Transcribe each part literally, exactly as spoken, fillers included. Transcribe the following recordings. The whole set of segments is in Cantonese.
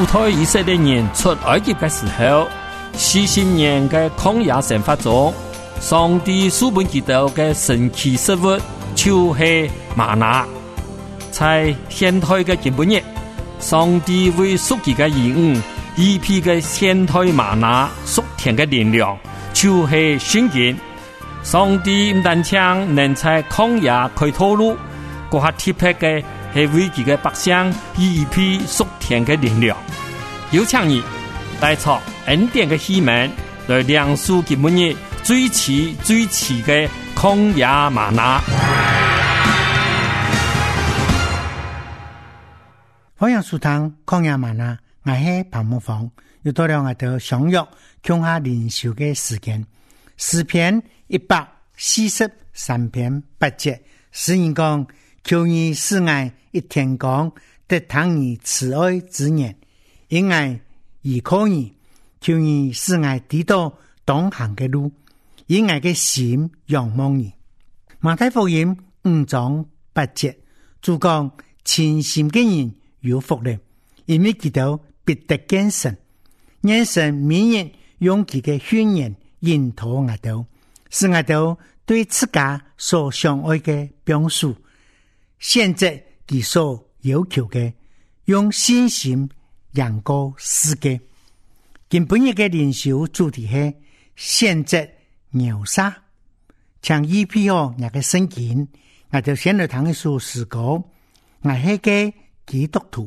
主推以色列人出埃及的时候，四十年的曠野生活中，上帝赐本基督的神奇食物就是玛拿。在现代的今日，上帝为属己的义务，一批的现代玛拿属天的力量，就是圣经。上帝唔但將能在曠野開道路，嗰下特別嘅係為佢嘅百姓一批屬天嘅力量。有請你帶出恩典嘅希望，來亮出佢每日最遲最遲嘅曠野嗎哪。 歡迎收聽曠野嗎哪，我係彭木芳，又到了我哋相約共下靈修嘅時間。詩篇一百四十三篇八節，詩人講：求你使我一天光得聽你慈愛之言，因我依靠你，求你使我知道當行嘅路，因我嘅心仰望你。馬太福音五章八節，主講：虔心嘅人有福了，因為佢哋必得見神。願神每日用佢嘅宣言引導我哋，使我哋對自家所相愛嘅表述，現在佢所要求嘅，用信心贏過世界。今本日嘅靈修主題係現在秒殺，像 E P O 那個聖經，我就先來談一首詩歌，我係個基督徒。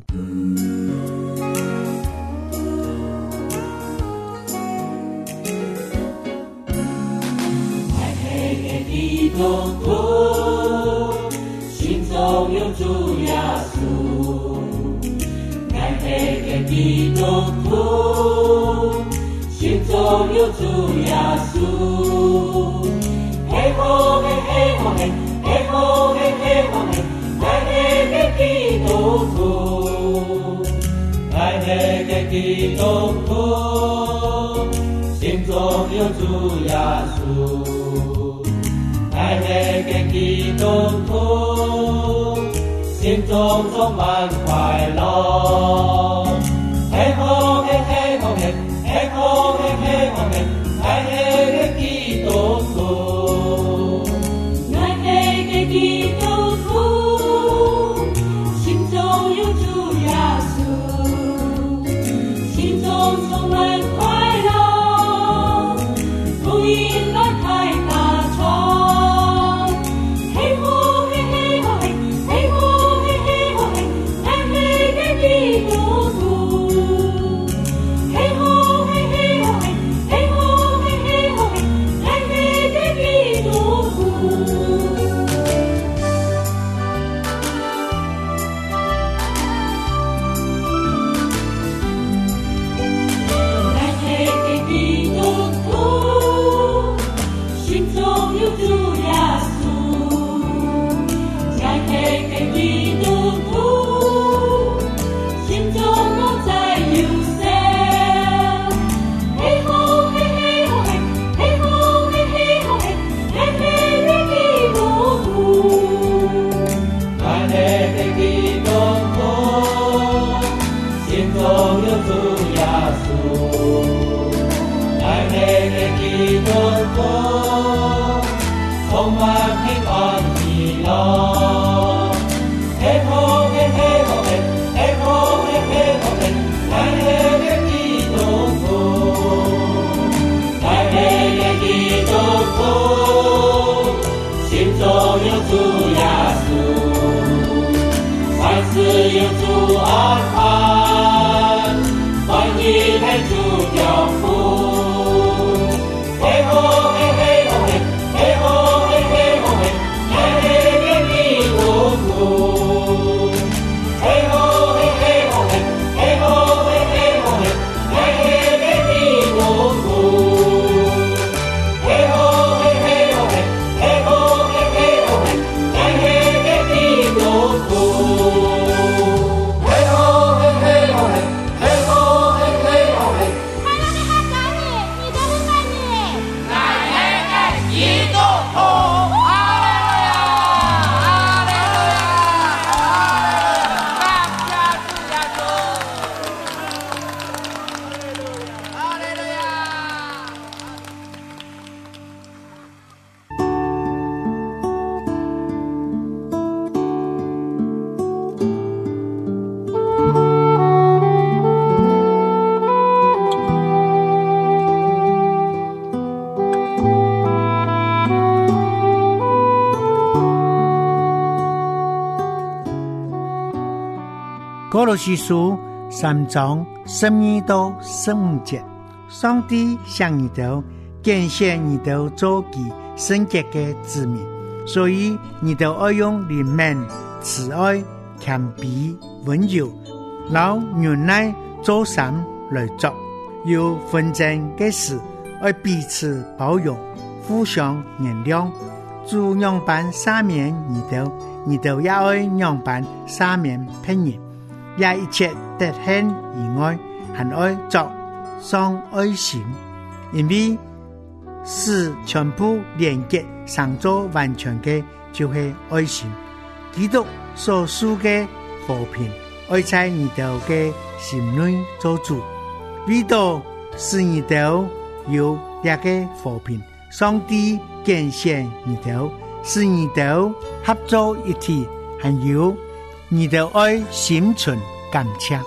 基督徒，心中有主耶穌。愛那個基督徒，心中有主耶穌。嘿吼嘿嘿吼嘿，嘿吼嘿嘿吼嘿，愛那個基督徒，愛那個基督徒，心中有主耶穌。愛那個基督徒，心中充滿快樂。嘿吼嘿嘿吼嘿，嘿吼嘿嘿吼嘿，愛那個基督徒，愛那個基督徒，心中有主耶穌，心中充滿快樂，福音來開大窗。 嘿吼嘿嘿吼嘿，嘿吼嘿嘿吼嘿，愛那個基督徒。 歌羅西書三章十二到十五節，上帝向你哋揀選你哋做其聖潔嘅子民，所以你哋要用憐憫、慈愛、謙卑、溫柔、老忍耐做三來做。有紛爭嘅事，要彼此包容，互相原諒。主樣板赦免你哋，你哋也要樣板赦免別人。也一切得獻以外，還愛作雙愛心，因為是全部連結上做完全嘅就是愛心。基督所賜嘅和平，愛在你哋嘅心內做主，為到使你哋有這個和平，上帝揀選你哋，使你哋合作一體，還有你哋愛心存感謝。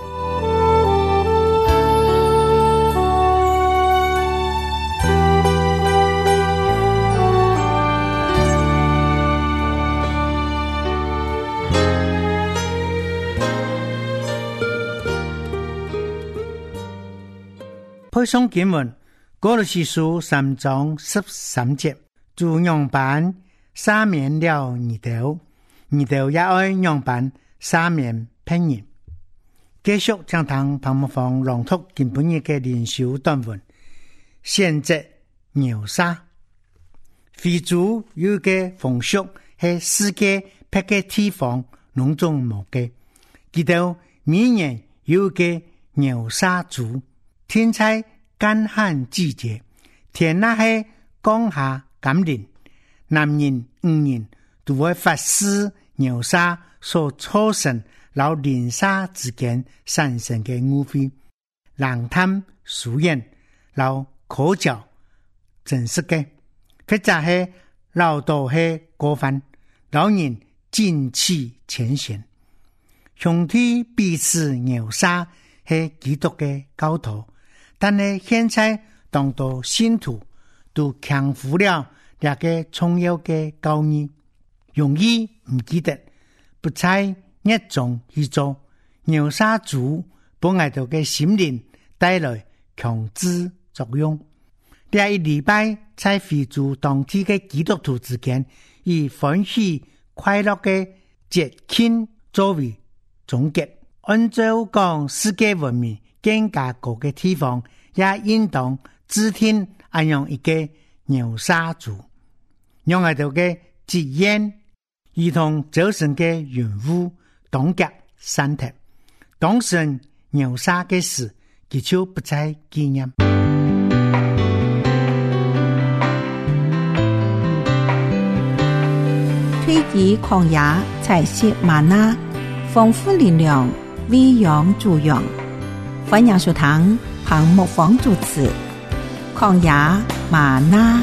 配送經文，歌羅西書三章十三節，主樣板赦免了你哋，你哋也愛樣板赦免別人。繼續將堂彭木芳朗讀今本日嘅靈修短文，選擇牛沙。非洲有個風俗係世界別個地方攏總無嘅，記得每年有個牛沙族。天在乾旱季節，天那係降下甘霖，男人女人都會發施牛沙所造成老林沙之間產生嘅誤會，冷淡疏遠，老口角真實嘅，或者係老道係過分，老人盡棄前嫌，兄弟彼此牛沙係基督嘅教徒。但係現在當到信徒都強扶了兩個重要嘅教義，容易唔記得，不在一種去做。牛沙族幫我哋嘅心靈帶來強制作用。第一禮拜在非洲當地嘅基督徒之間，以歡喜快樂嘅節慶作為總結。按照講世界文明更加高嘅地方，也應當指定安樣一個牛沙族，讓我哋嘅節宴如同早晨嘅雲霧凍結山體，當時牛沙嘅事，佢就不再紀念。 推己曠野，採食嗎哪，豐富力量，餵養助養。歡迎收聽彭木芳主持曠野嗎哪。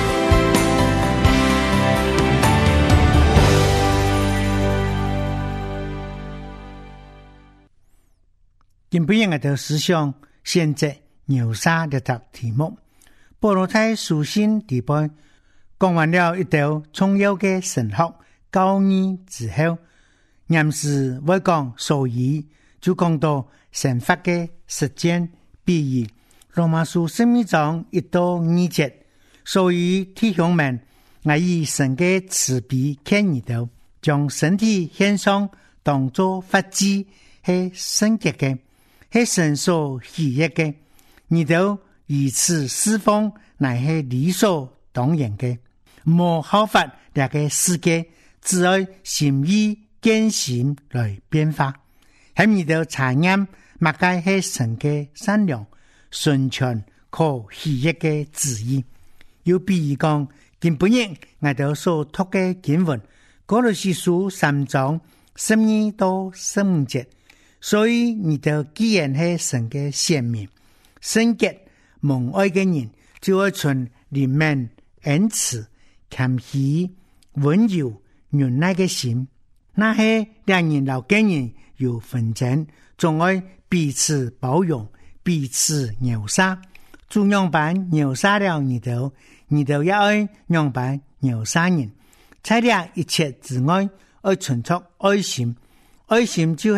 今本日的思想選擇牛沙的題目，保羅在書信底部講完了一道重要的神學教義之後，暫時會講所以就講到神法嘅實踐，比如羅馬書十二章一到二節，所以弟兄們，我以神嘅慈悲勸你哋，將身體獻上當作活祭，係聖潔嘅，係神所喜悅嘅，你哋以此侍奉，乃係理所當然嘅，冇效法這個世界，只愛心意堅心來變化，喺你哋查驗。馬該係神嘅善良、純全、可喜悅嘅旨意。又比如講，今本日我哋所讀嘅經文，歌羅西書三章十二到十五節。所以你哋既然係神嘅選民、聖潔蒙愛嘅人，就會存憐憫、恩慈、謙虛、溫柔、忍耐嘅心。那係兩人老嘅人有紛爭，仲愛彼此包容，彼此牛沙，主樣板牛沙了你哋，你哋也愛樣板牛沙人。在了一切之外，愛存出愛心，愛心就係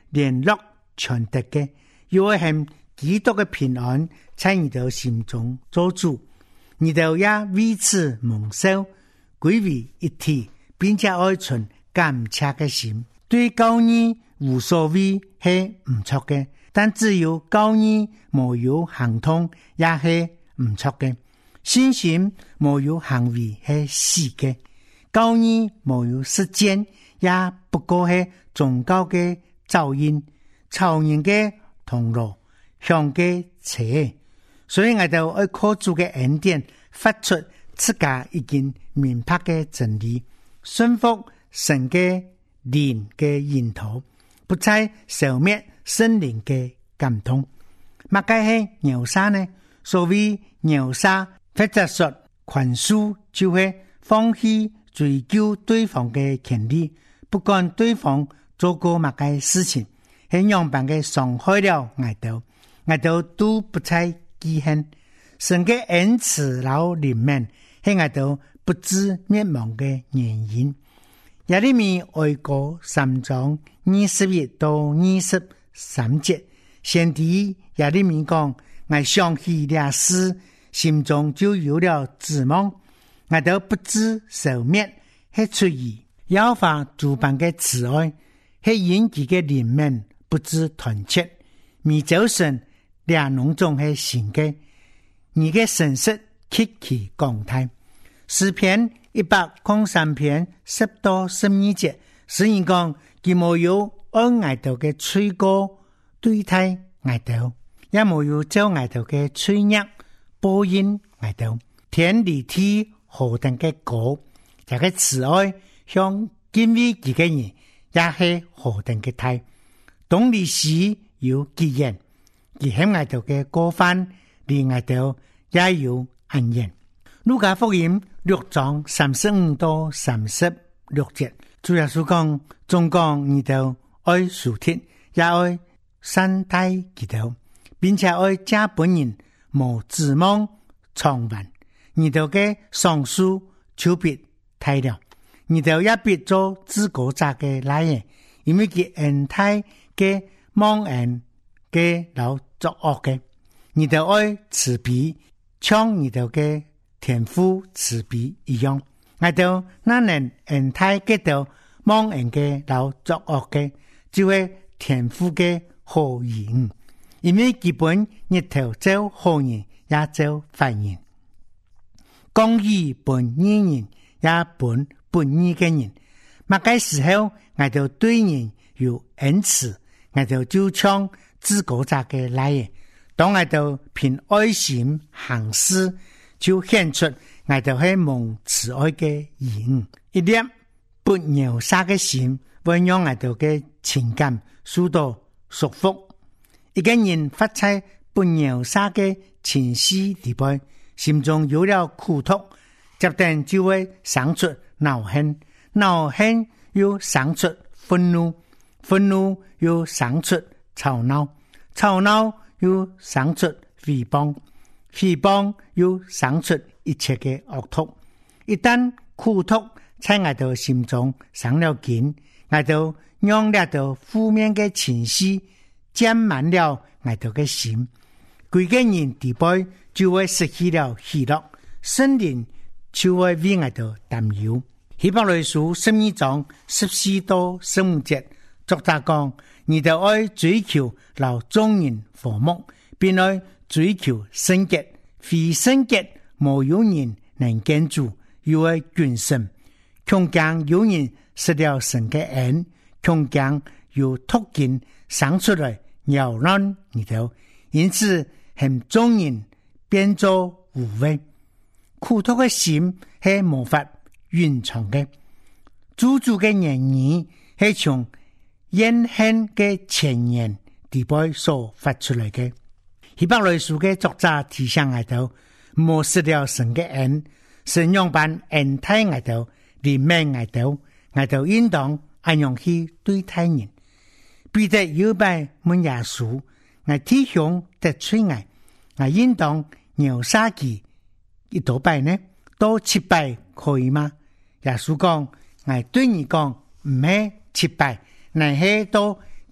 聯絡傳達嘅，要係基督嘅平安在你哋心中做主，你哋也彼此蒙受，歸為一體，並且愛存感謝嘅心。對教義無所謂係唔錯嘅，但只有教義沒有行動也係唔錯嘅。信心沒有行為係死嘅，教義沒有實踐也不過係宗教嘅噪音，超人嘅銅鑼向嘅邪。所以我哋愛靠主嘅恩典，發出自家已經明白嘅真理，順服神嘅靈嘅引導，不再消滅聖靈嘅感動。乜解係牛沙呢？所謂牛沙或者說寬恕，就係放棄追究對方嘅權利，不管對方做過乜嘅事情，係樣板嘅傷害了我哋，我哋都不再記恨。神嘅恩慈老憐憫係我哋不知滅亡嘅原因。耶利米哀歌三章二十一到二十三節，先知耶利米講：我想起這事，心中就有了指望。我哋不知消滅，係出於耶和華主辦嘅慈愛，係因其嘅憐憫不知團結。未走神兩農中係神嘅，你嘅神色極其廣大。詩篇一百零三篇十到十二節，詩人講佢冇有按外頭嘅吹歌對待外頭，也冇有照外頭嘅吹樂播音外頭。天地地何等嘅高，這個慈愛向敬畏佢嘅人也係何等嘅大。懂歷史有記言，而喺外頭嘅過犯連外頭也有恩言。路加福音六章三十五到三十六節，主耶穌講：總講你哋愛屬天，也愛善待佢哋，並且愛家本人無指望長遠。你哋嘅喪書就別太了，你哋也別做自國家嘅來人，因為佢恩待嘅忘恩嘅老作惡嘅，你哋愛慈悲，像你哋嘅天父慈悲一樣。我哋那能恩待嘅到忘恩嘅老作惡嘅，就係天父嘅好人，因為基本日頭做好人，也做壞人。公義本義人，也本本義嘅人。乜嘅時候，我哋對人有恩慈，我哋就像自國家嘅來人。當我哋憑愛心行事，就顯出我哋係蒙慈愛嘅人。一粒不牛殺嘅心，會讓我哋嘅情感受到束縛。一個人發出不牛殺嘅情緒地步，心中有了苦痛，接定就會生出惱恨，惱恨又生出憤怒，憤怒又生出吵鬧，吵鬧又生出誹謗，誹謗又生出一切嘅惡毒。一旦苦痛在我哋心中生了根，我哋讓呢度負面嘅情緒沾滿了我哋嘅心，每個人地背就會失去了喜樂，聖靈就會為我哋擔憂。希伯來書十二章十四到十五節，作者講：你哋愛追求老眾人和睦，並愛追求聖潔，非聖潔無有人能見主，又愛眷神，強將有人失了神嘅恩，強將有突見生出來擾亂你哋，因此向眾人變作無謂。苦痛嘅心係無法隱藏嘅，主主嘅言語係從怨恨嘅前言地背所發出來嘅。希伯來書嘅作者提醒我哋，莫失了神嘅恩，神用般恩待我哋，憐憫我哋，我哋應當按樣去對待人。彼得有拜問耶穌：我弟兄得罪我，我應當牛殺佢一多拜呢？多七拜可以嗎？耶穌講：我對你講，唔係七拜，乃係多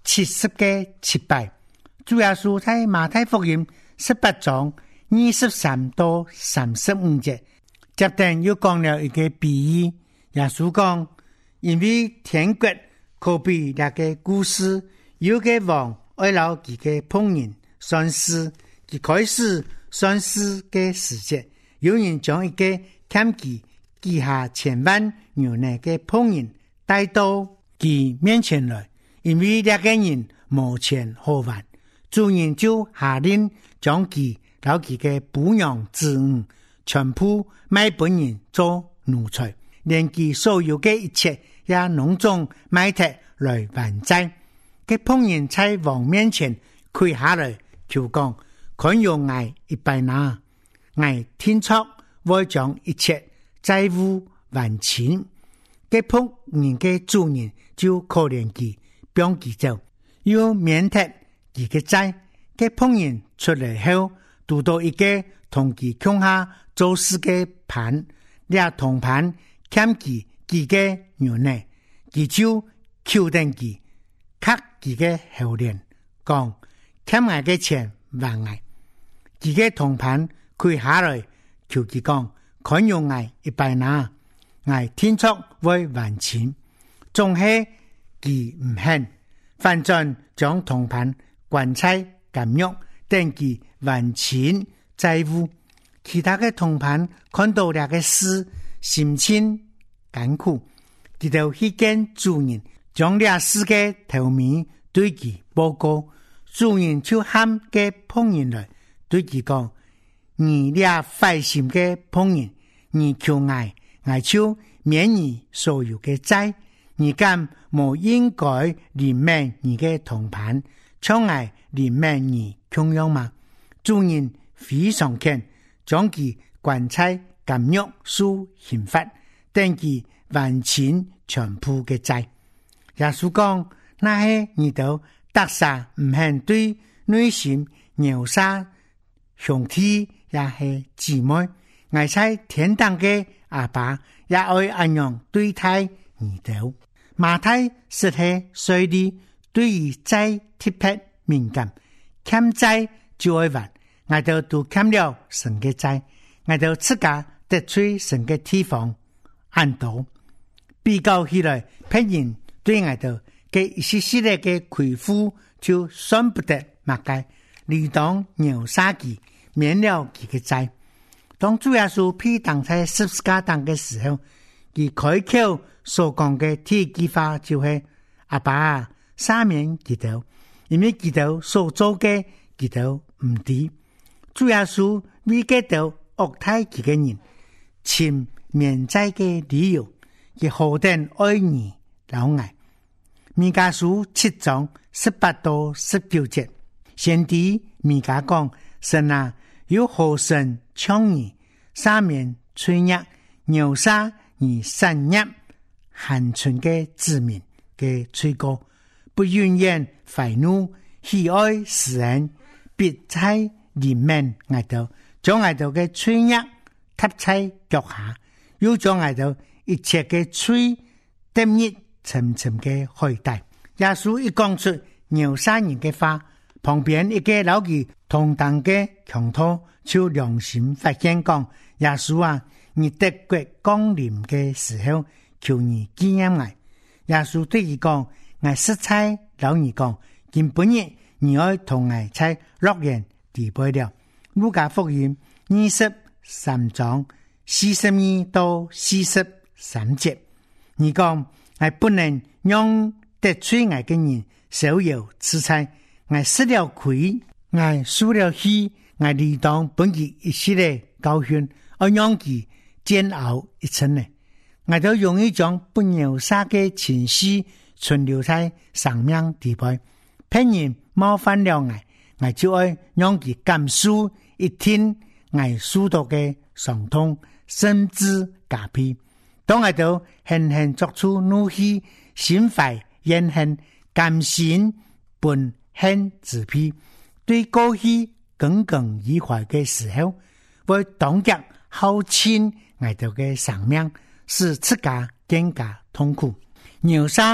七十个七拜。主耶稣在马太福音十八章二十三到三十五节，接着又讲了一个比喻。耶稣讲，因为天國可比那個故事，有個王愛留幾個僕人算事，佢開始算事嘅時節，有人將一個欠佢記下千萬牛奶嘅僕人帶到佢面前來，因為那個人無錢可還，主人就下令將佢留佢嘅母羊子女全部賣本人做奴才，連佢所有嘅一切也農種賣得來還債。佢僕人在王面前跪下來求講，看用我一百拿，我天策會將一切債務還清。佢僕人嘅主人就可憐佢，幫佢走，又免得佢嘅債。佢僕人出來後，讀到一個同佢共下做事嘅盤，也同盤欠佢佢嘅牛奶，佢就求定佢，給佢嘅後臉，講欠我嘅錢還我。佢嘅同盤跪下來求佢講，看用我一百拿，我天策會還錢。總係佢唔肯，反正將同盤關在監獄，等佢還錢債務。其他嘅同盤看到那個事，心情艱苦，佢就去見主人，將這事嘅頭面對佢報告。主人就喊嘅僕人來對佢講，你倆壞心嘅僕人，你求我，我就免你所有嘅債。你敢無應該憐憫你嘅同伴，像我憐憫你同樣嗎？主人非常強，將佢關在監獄受刑罰，等佢還清全部嘅債。耶穌講，那係你都得殺唔肯對內心牛殺兄弟也係姊妹，我在天堂嘅阿爸也愛安樣對待你哋。馬太實係隨地對於債特別敏感，欠債就愛還，我哋都欠了神嘅債，我哋自家得罪神嘅地方安度，比較起來，別人對我哋嘅一些系列嘅虧負就算不得乜嘅，理當牛殺佢，免了佢嘅債。當主耶穌被釘在十字架上嘅時候，佢開口所講嘅第一句話就係，阿爸啊，赦免佢哋，因為佢哋所做嘅佢哋唔對。主耶穌為佢哋惡待佢嘅人，尋免債嘅理由，佢何等愛你老愛。米迦書七章十八到十九節，先知米迦講，神啊，有何神像你赦免罪孽，牛殺你善孽寒存嘅子民嘅罪過，不怨言憤怒，喜愛世人，必在憐憫我哋，將我哋嘅罪孽踏在腳下，又將我哋一切嘅罪得入沉沉嘅海底。耶穌一講出牛殺人嘅話，旁邊一個老記同當嘅強盜就良心發現講，耶穌啊，你得國降臨嘅時候，求你紀念我。耶穌對佢講，我實在老你講，今本日你要同我在樂園地背了。路加福音二十三章四十二到四十三節，你講我不能讓得罪我嘅人逍遙自在，我失了虧，我輸了氣，我理當本佢一系列教訓，我讓佢煎熬一層呢。我就用一種不牛殺嘅情緒存留在生命地背，別人冒犯了我，我就愛讓佢感受一天我受到嘅傷痛，甚至加倍。當我就狠狠作出怒氣，心懷怨恨，甘心本恨自批，對過去耿耿於懷嘅時候，會當腳耗盡我哋嘅生命，使自家更加痛苦。牛殺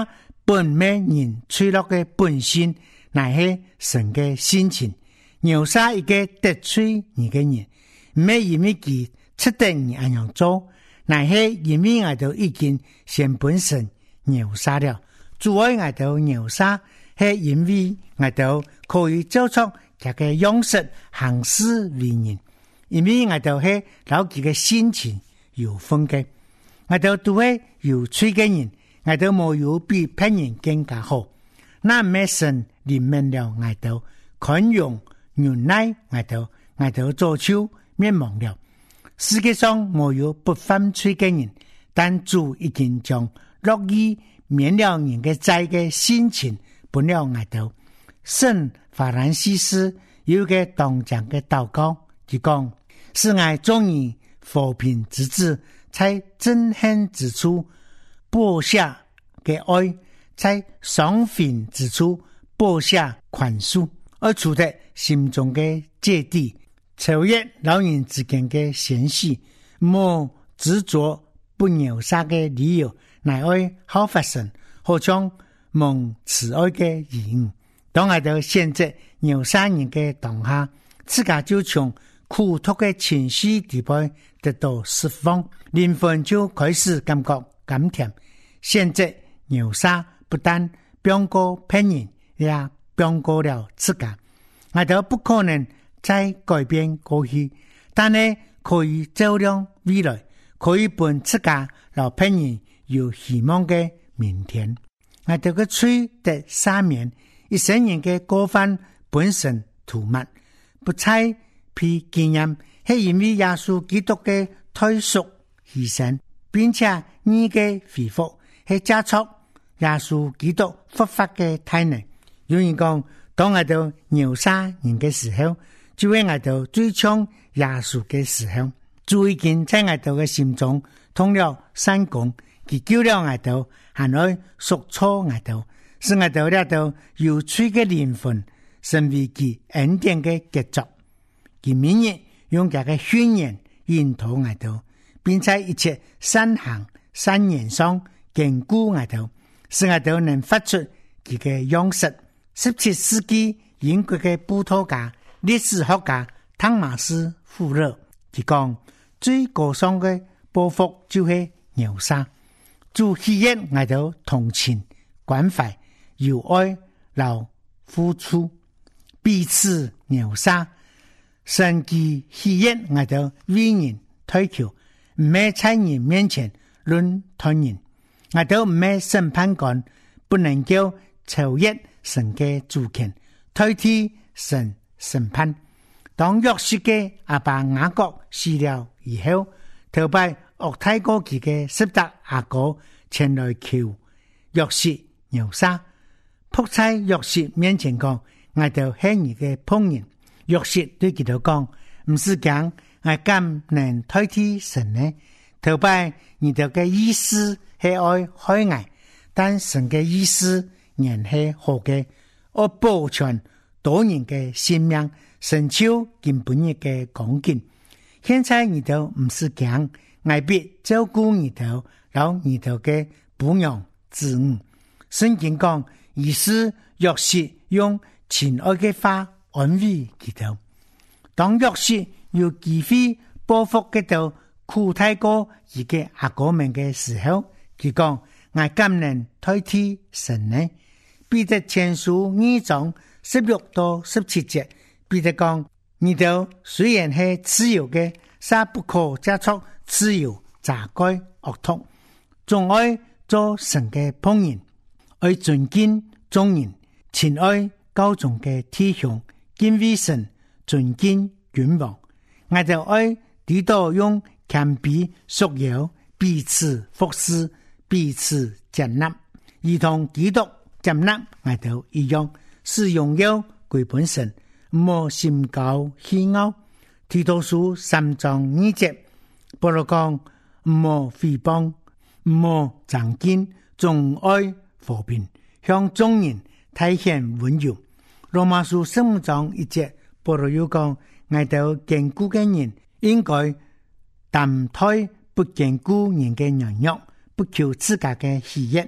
本每人脆弱的本性，乃是神的心情。扼杀一个得罪你的人，唔係因為佢出得你咁樣做，乃是因為我哋已經先本身扼殺了。主愛我哋扼殺，係因為我哋可以做出佢嘅樣式行事為人，因為我哋係老佢嘅心情有分嘅。我哋都係有罪嘅人，我哋冇有比別人更加好。那唔係神憐憫了我哋，寬容原來我哋我哋做出滅亡了。世界上冇有不犯罪嘅人，但主已經將樂意免了人嘅債嘅心情本了我哋。聖法蘭西斯有個當講嘅禱告，佢講：是愛終於和平之子，在憎恨之處播下嘅愛，在傷痕之處播下寬恕，而處在心中嘅芥蒂，超越老人之間嘅嫌隙，冇執着不扼殺嘅理由，乃愛好發生，好像蒙慈愛嘅義。當我哋現在扼殺人嘅當下，自家就從苦痛嘅情緒地步得到釋放，靈魂就開始感覺甘甜。現在扼殺不但變過別人，也變過了自家。我哋不可能再改變過去，但係可以照亮未來，可以伴自家老別人有希望嘅明天。我哋嘅罪得赦免，一生人嘅過犯本身塗抹，不再被經驗，係因為耶穌基督嘅退贖犧牲，並且你嘅恢復係加速耶穌基督復活嘅體能。有人講，當我哋扼殺人嘅時候，就係我哋追搶耶穌嘅時候。主已經在我哋嘅心中通了善功，佢救了我哋，還愛贖錯我哋，使我哋呢度有罪嘅靈魂成為佢恩典嘅傑作。佢明日用佢嘅宣言引導我哋，並在一切善行善言上堅固我哋，使我哋能發出佢嘅樣式。十七世紀英國嘅布道家、歷史學家湯馬斯·富勒佢講，最高尚嘅報復就係扼殺。主喜悅我哋同情、關懷、友愛、勞付出，彼此扼殺。神既喜悅我哋為人推求，唔係在人面前論斷人，我哋唔係審判官，不能夠超越神嘅主權，代替神審判。當約瑟嘅阿爸雅各死了以後，頭拜岳太哥佢嘅十大阿哥前來求約瑟扼殺，仆在約瑟面前講：我哋係你嘅僕人。約瑟對佢哋講：唔是講我敢能代替神呢？頭拜你哋嘅意思係愛害我，但神嘅意思原係好嘅，我保全多人嘅性命，神超根本嘅講經。現在你哋唔是講我必照顧你哋，讓你哋嘅撫養子女。聖經講，意思約瑟用親愛嘅話安慰佢哋。當約瑟有機會報復嘅到苦太哥而嘅阿哥們嘅時候，佢講：我敢能代替神呢？彼得前書二章十六到十七節，彼得講：你哋雖然係自由嘅，卻不可加速自由詐改惡毒，仲愛做神嘅僕人，愛尊敬眾人，親愛高中嘅弟兄，敬畏神，尊敬君王。我哋愛知道用謙卑束腰，彼此服侍，彼此接納，如同基督接納我哋一樣，是榮耀歸本神，唔好心高氣傲。提多書三章二節，保羅講：唔好誹謗，唔好爭競，總愛和平，向眾人體現溫柔。羅馬書十五章一節，保羅又講：我哋堅固嘅人應該擔待不堅固人嘅軟弱，不求自家嘅喜悅。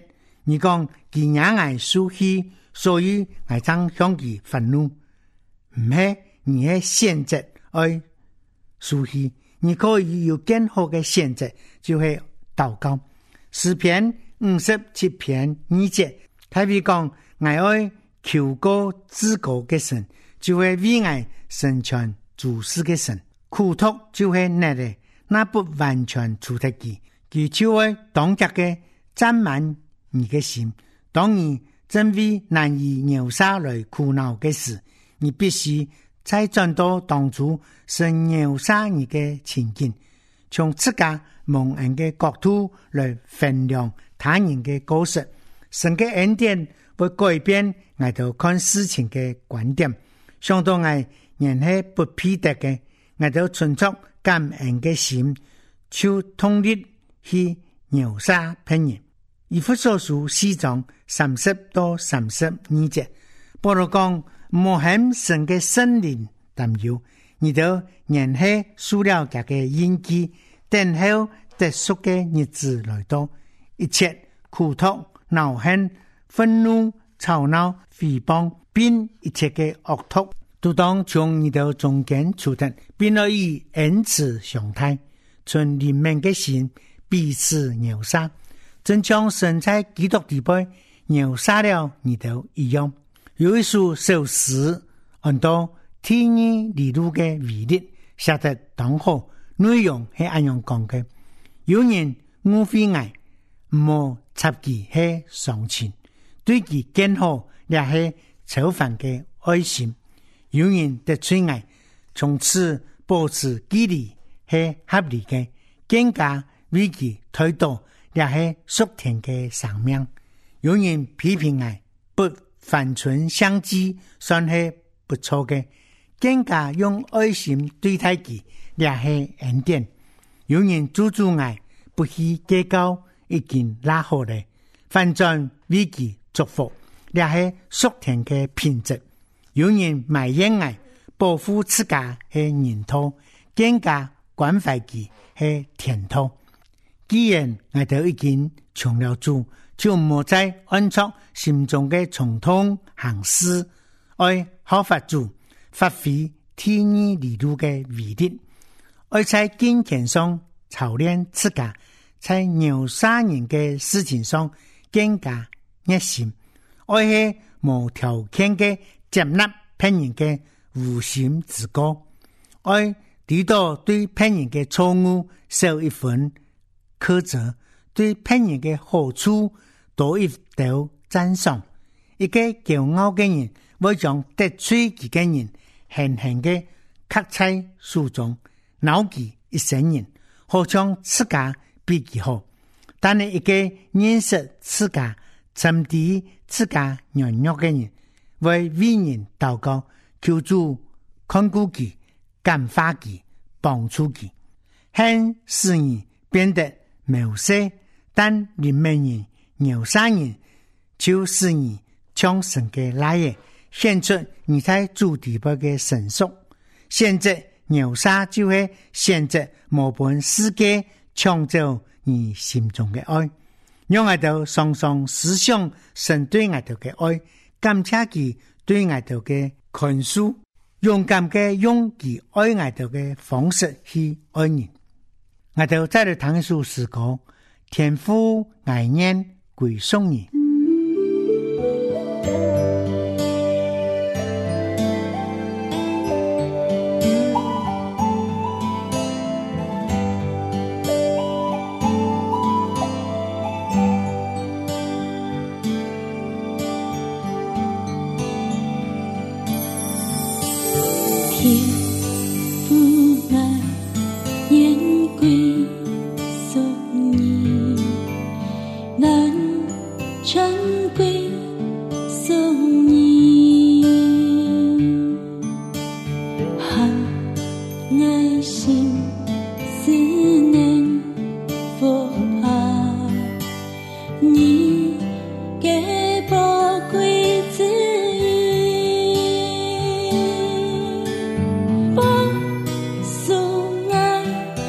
你講佢讓我生氣，所以我將向佢憤怒。唔係，你係選擇愛生氣，你可以有更好嘅選擇，就係禱告。詩篇五十七篇二節，特別講我愛求告至高嘅神，就係為我成全諸事嘅神。苦毒就係難嘅，那不完全除得佢，佢就會當着嘅沾滿你嘅心。當你真為難以描殺來苦惱嘅事，你必須再轉到當初是描殺你嘅情景，從自家蒙恩嘅角度來衡量他人嘅過失。神嘅恩典會改變我哋看事情嘅觀點，想到我人係不配得嘅，我哋存出感恩嘅心，就通力去描殺別人。以弗所書四章三十到三十二節，保羅講莫恨神嘅聖靈擔憂，你都人係輸了佢嘅印記，等候得贖嘅日子來到，一切苦毒、惱恨、憤怒、吵鬧、誹謗，並一切嘅惡毒，都當從你哋中間除掉，並可以恩慈相待，存憐憫嘅心，彼此饒恕，真像神在基督裏邊饒恕了你哋一樣。有一首首詩按到天意理路嘅威力寫得當好，內容係咁樣講嘅：有人誤會愛，唔插佢係上前，對佢更好也係超凡嘅愛心；有人得罪愛，從此保持距離係合理嘅，更加為佢推倒也係屬天嘅生命；有人批評愛，不反唇相譏，算係不錯嘅，更加用愛心對待佢，也係恩典；有人注重愛，不去計較，已經拉好咧，反轉為佢祝福，也係屬天嘅品質；有人埋怨愛，保護自家係人道，更加關懷佢係天道。既然我哋已經從了主，就莫再按照心中嘅衝動行事，愛效法主，發揮天意理路嘅威力，愛在金錢上操練自家，在謀殺人嘅事情上更加熱心，愛係無條件嘅接納別人嘅無心之過，愛抵到對別人嘅錯誤少一分苛責，對別人嘅好處多一道讚賞。一個驕傲嘅人會將得罪佢嘅人狠狠嘅刻在書中，惱佢一生人，好像自家比佢好。但係一個認識自家、沉澱自家軟弱嘅人，為為人禱告，求主看顧佢、感化佢、幫助佢，恨使人變得冇色，但憐憫人、饒恕人，就使人將神嘅來嘅顯出你在主地步嘅成熟。現在饒恕就係現在無本世界搶走你心中嘅愛，讓我哋常常思想神對我哋嘅愛，感謝佢對我哋嘅寬恕，勇敢嘅用佢愛我哋嘅方式去愛人。我哋再嚟談一首詩歌，天父愛念歸頌你。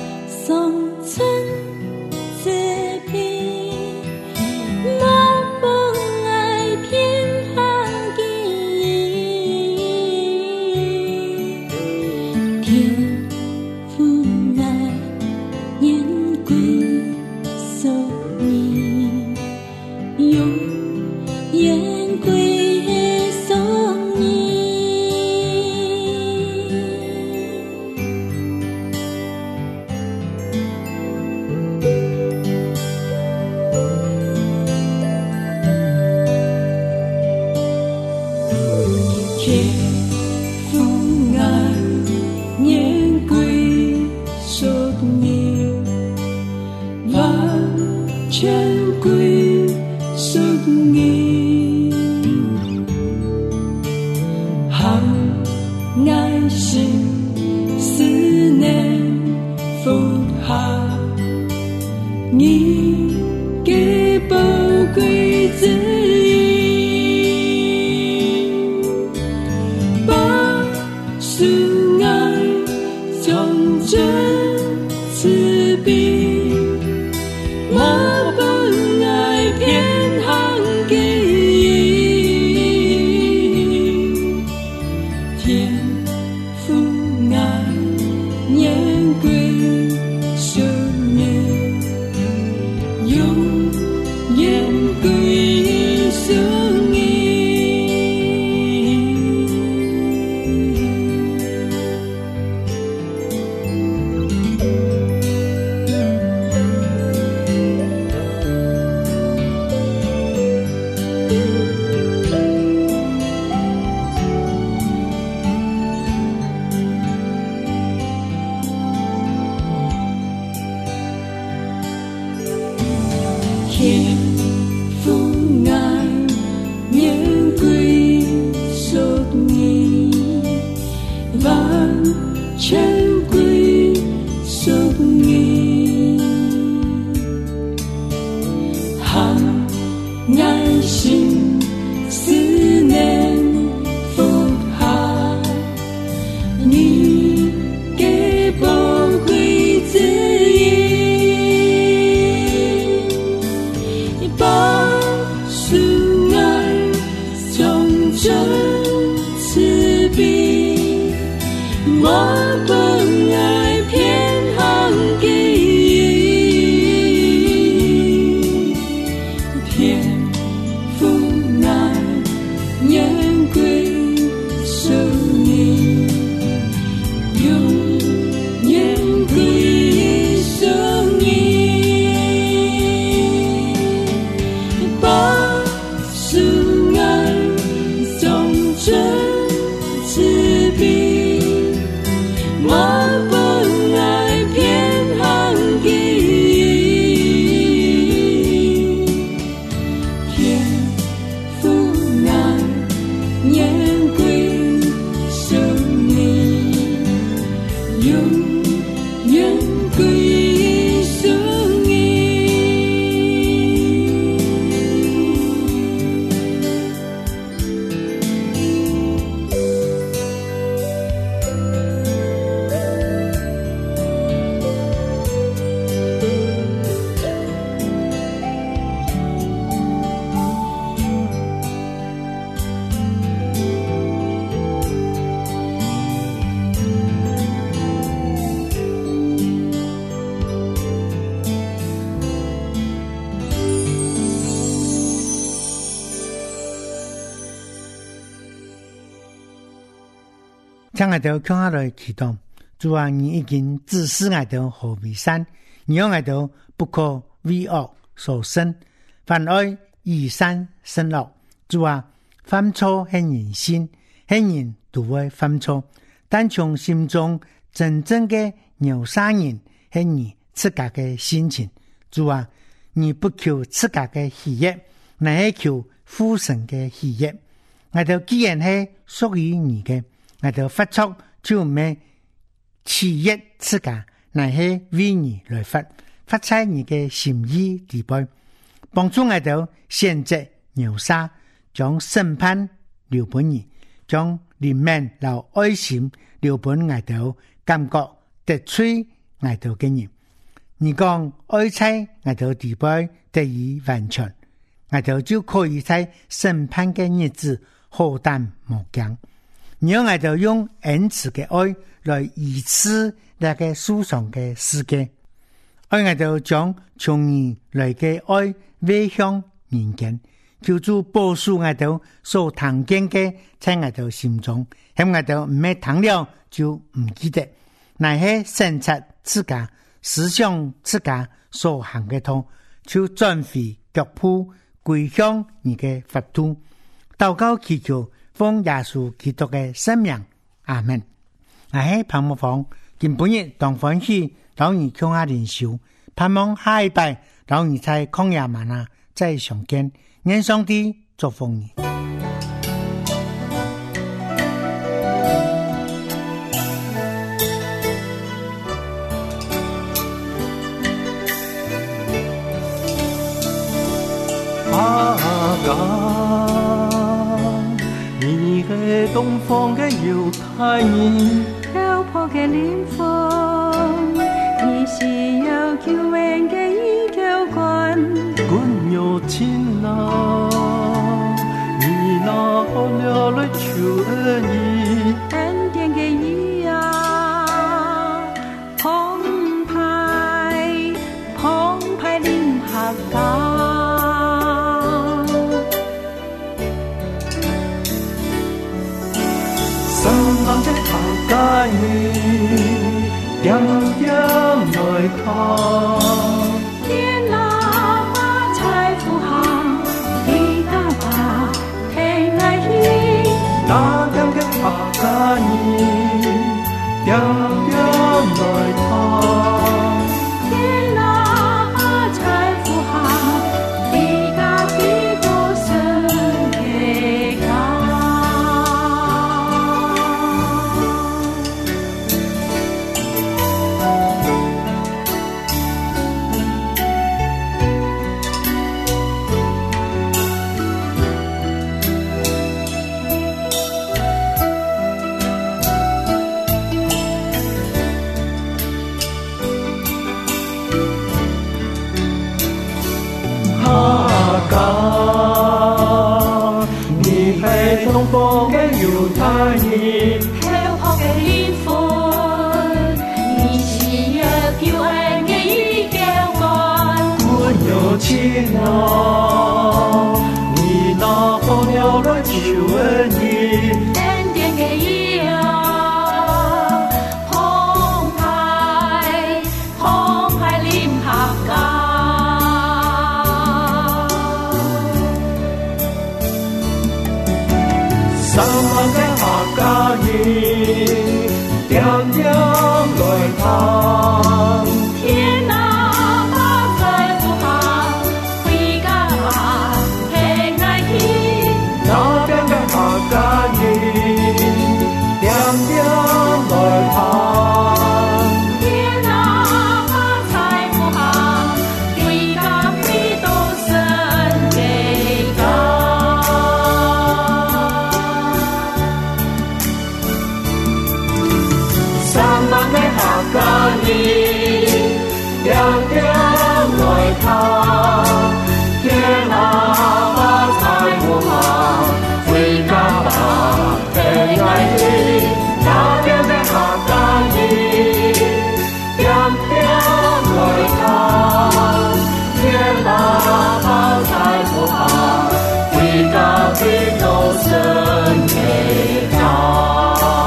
那么归属你，好爱心思念福下，你给宝贵指引，把属爱从真慈悲，我本爱偏行给天父爱年归属你，永远归属你。天父爱年归属你，完全归属你，好爱心思念福下，你给宝贵指引，把属爱从真慈悲，我本爱偏行给天父爱年归属你，永远归属你，把属爱从真慈悲，我本爱偏行给天父爱年归属你，永远归属你。 将我哋向下來祈禱，主啊，你已經指示我哋何為善，你讓我哋不可為惡所勝，反愛以善勝惡。主啊，犯錯係人性，係人都會犯錯，但從心中真正嘅饒恕人係你自家嘅心情。主啊，你不求自家嘅喜悅，乃係求父神嘅喜悅。我哋既然係屬於你嘅，我哋發出就唔係企業自家，乃係為你來發，發在你嘅心意地步，幫助我哋選擇饒恕，將審判留俾你，將憐憫留愛心留俾我哋，感覺得罪我哋嘅人。你講愛在我哋地步得以完全，我哋就可以在審判嘅日子好擔無驚。你讓我哋用恩慈嘅愛來醫治那個世上嘅世界，愛我哋將從你來嘅愛回向人間，求主保守我哋所聽見嘅在我哋心中，喺我哋唔係聽了就唔記得，乃係審察自家思想自家所行嘅通，就轉回腳步歸向你嘅法度，禱告祈求奉耶穌基督嘅聖名，阿們。我係彭木芳，今本日當歡喜，當你向下連受，盼望下一拜然后你在曠野嗎哪再相見，願上帝祝福你。 阿嘎，你係東方嘅猶太人， 漂泊嘅靈魂，你是有救恩嘅依靠冠， 君有情啊，你那好了來求恩義， 恩典嘅義啊，澎湃澎湃臨下港。 愛你點點來看， 天哪馬財富行，你大把聽愛意， 那點嘅拍假你點點來看， 天哪馬財富行，你家必都神嘅家。 東方嘅猶太人， 漂泊嘅靈魂，你是有救恩嘅依靠冠， 君有情啊，你那好了來求恩義， 恩典嘅義啊，澎湃澎湃臨下港。 三萬嘅客家人，點點來看， 天哪馬財富行，回家聽愛意， 那邊嘅客家人，點點來看， 天哪馬財富行，回家必都神嘅家。 三萬嘅客家人，點點來看，天哪馬財富行，回家吧聽愛意，那邊嘅客家人，點點來看，天哪馬財富行，回家必都神嘅家。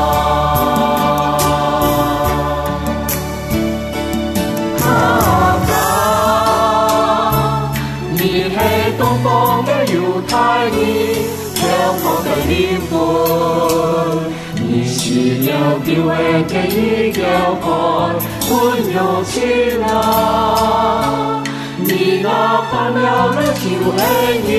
東方嘅猶太人，漂泊嘅靈魂，你是有救恩嘅依靠冠，君有情啊，你那盼了來求恩義，